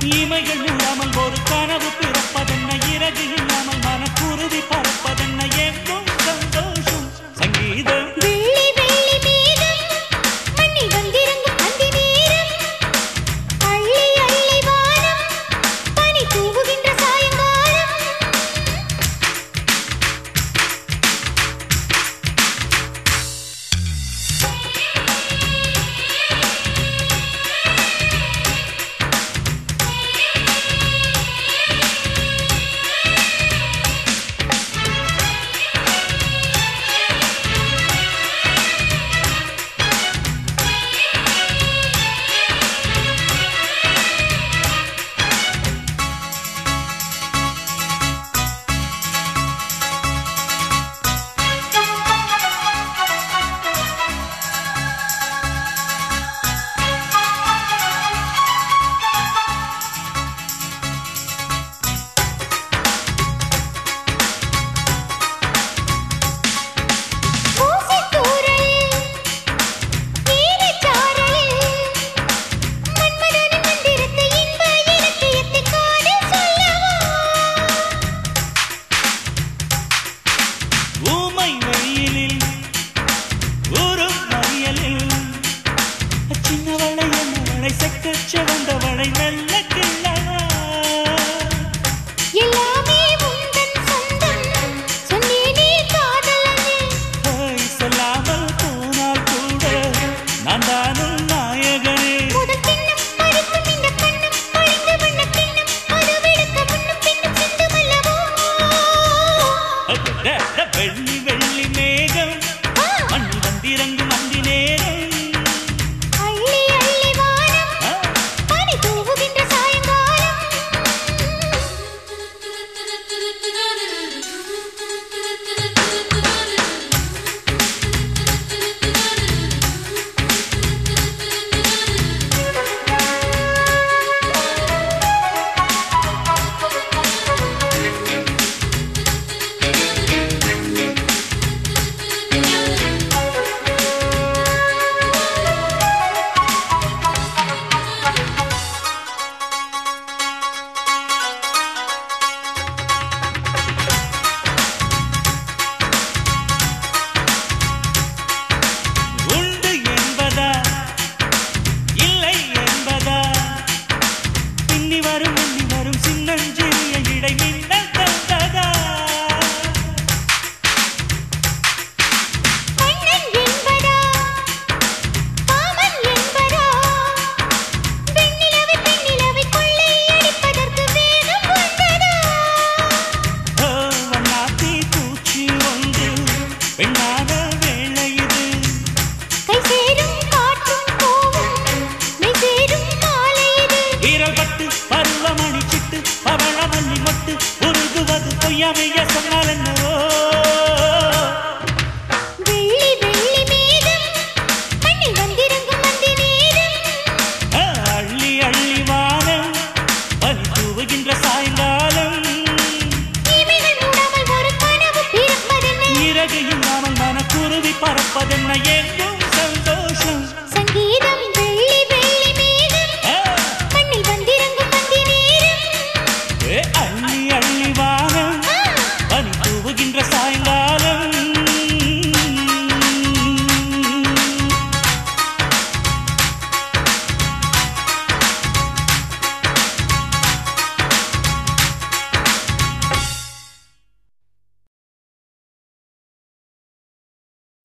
இமைகள் மூடாமல் ஒரு கனவு பிறப்பதென்ன இறகு இல்லாமல் மனக்குருதி பறப்பதென்ன எங்கும் சந்தோஷம் சங்கீதம் வெள்ளி வெள்ளி மேகம் மண்ணி வந்திறங்கும் அந்தி நேரம் அள்ளி அள்ளி வானம் பனி தூவுகின்ற சாயங்காலம் வந்தவளை நல்ல கிள்ளவா எல்லாமே உந்தன் சொந்தம் சொன்னேனே காதலனே சொல்லாமல் போனால் கூட நான் தானும் நாயகனே முதல் கிண்ணம் பறிக்கும் இந்த கண்ணம் பழிந்து வண்ண கிண்ணம் மறுவெடுக்க முன்னும் பின்னும் சிந்து மல்லவோ வெள்ளி வெள்ளி மேகம் மண் வந்திறங்கும் அந்தி நேரம் பருவமணி சிட்டு பவளமல்லி மொட்டு உருகுவது பொய்யாமைய சொன்னால் என்ன